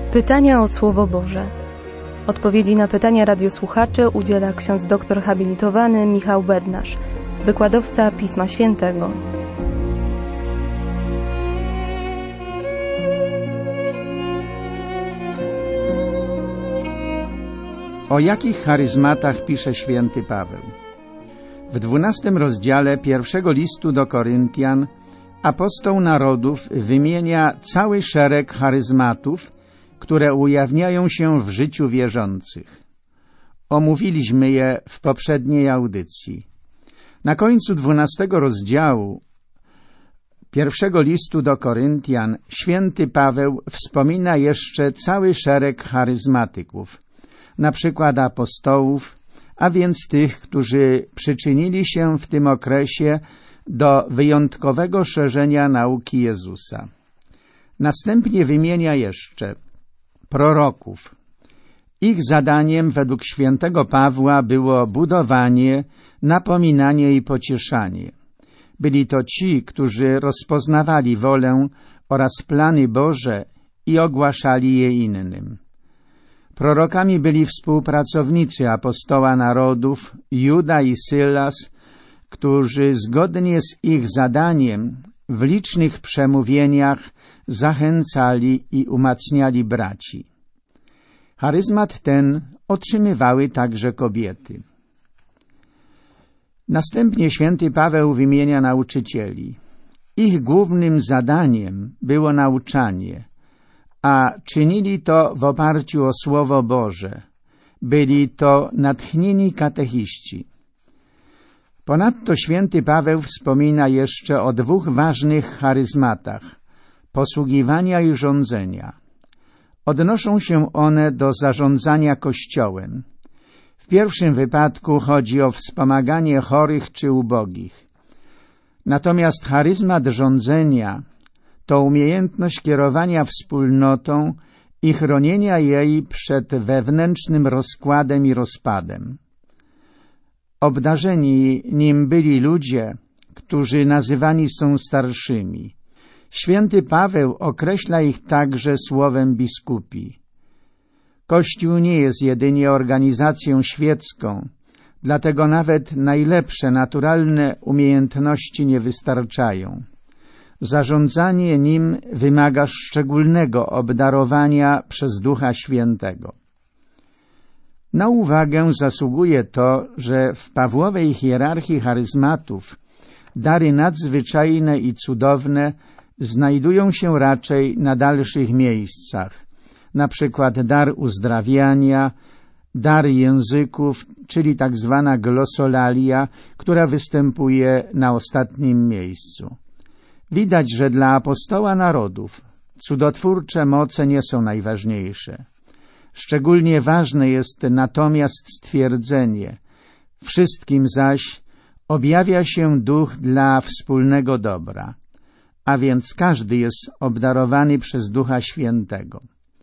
Pytania o Słowo Boże. Odpowiedzi na pytania radiosłuchaczy udziela ksiądz doktor habilitowany Michał Bednarz, wykładowca Pisma Świętego. O jakich charyzmatach pisze święty Paweł? W 12 rozdziale pierwszego listu do Koryntian apostoł narodów wymienia cały szereg charyzmatów, które ujawniają się w życiu wierzących. Omówiliśmy je w poprzedniej audycji. Na końcu 12 rozdziału pierwszego listu do Koryntian święty Paweł wspomina jeszcze cały szereg charyzmatyków, na przykład apostołów, a więc tych, którzy przyczynili się w tym okresie do wyjątkowego szerzenia nauki Jezusa. Następnie wymienia jeszcze proroków. Ich zadaniem według świętego Pawła było budowanie, napominanie i pocieszanie. Byli to ci, którzy rozpoznawali wolę oraz plany Boże i ogłaszali je innym. Prorokami byli współpracownicy apostoła narodów, Juda i Sylas, którzy zgodnie z ich zadaniem w licznych przemówieniach zachęcali i umacniali braci. Charyzmat ten otrzymywały także kobiety. Następnie święty Paweł wymienia nauczycieli. Ich głównym zadaniem było nauczanie, a czynili to w oparciu o Słowo Boże. Byli to natchnieni katechiści. Ponadto święty Paweł wspomina jeszcze o dwóch ważnych charyzmatach – posługiwania i rządzenia. Odnoszą się one do zarządzania Kościołem. W pierwszym wypadku chodzi o wspomaganie chorych czy ubogich. Natomiast charyzmat rządzenia to umiejętność kierowania wspólnotą i chronienia jej przed wewnętrznym rozkładem i rozpadem. Obdarzeni nim byli ludzie, którzy nazywani są starszymi. Święty Paweł określa ich także słowem biskupi. Kościół nie jest jedynie organizacją świecką, dlatego nawet najlepsze naturalne umiejętności nie wystarczają. Zarządzanie nim wymaga szczególnego obdarowania przez Ducha Świętego. Na uwagę zasługuje to, że w Pawłowej hierarchii charyzmatów dary nadzwyczajne i cudowne znajdują się raczej na dalszych miejscach, na przykład dar uzdrawiania, dar języków, czyli tak zwana glosolalia, która występuje na ostatnim miejscu. Widać, że dla apostoła narodów cudotwórcze moce nie są najważniejsze. Szczególnie ważne jest natomiast stwierdzenie: wszystkim zaś objawia się Duch dla wspólnego dobra, a więc każdy jest obdarowany przez Ducha Świętego.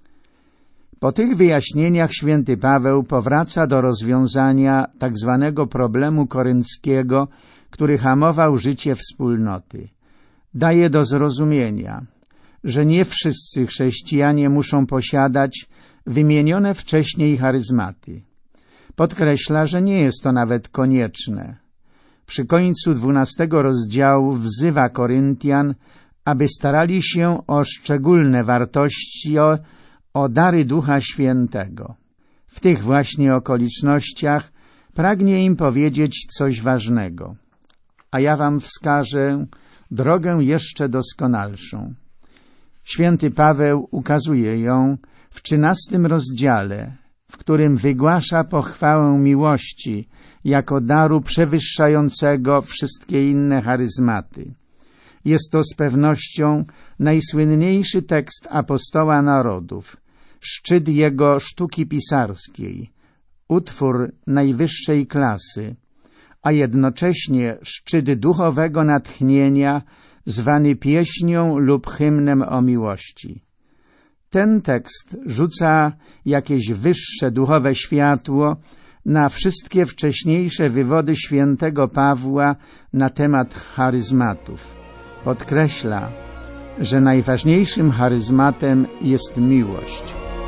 Po tych wyjaśnieniach święty Paweł powraca do rozwiązania tak zwanego problemu korynckiego, który hamował życie wspólnoty. Daje do zrozumienia, że nie wszyscy chrześcijanie muszą posiadać wymienione wcześniej charyzmaty. Podkreśla, że nie jest to nawet konieczne. Przy końcu 12 rozdziału wzywa Koryntian, aby starali się o szczególne wartości, o dary Ducha Świętego. W tych właśnie okolicznościach pragnie im powiedzieć coś ważnego. A ja wam wskażę drogę jeszcze doskonalszą. Święty Paweł ukazuje ją w 13 rozdziale, w którym wygłasza pochwałę miłości jako daru przewyższającego wszystkie inne charyzmaty. Jest to z pewnością najsłynniejszy tekst apostoła narodów, szczyt jego sztuki pisarskiej, utwór najwyższej klasy, a jednocześnie szczyt duchowego natchnienia zwany pieśnią lub hymnem o miłości. Ten tekst rzuca jakieś wyższe duchowe światło na wszystkie wcześniejsze wywody świętego Pawła na temat charyzmatów. Podkreśla, że najważniejszym charyzmatem jest miłość.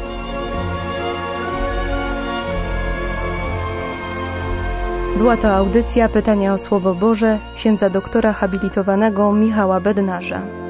Była to audycja Pytania o Słowo Boże księdza doktora habilitowanego Michała Bednarza.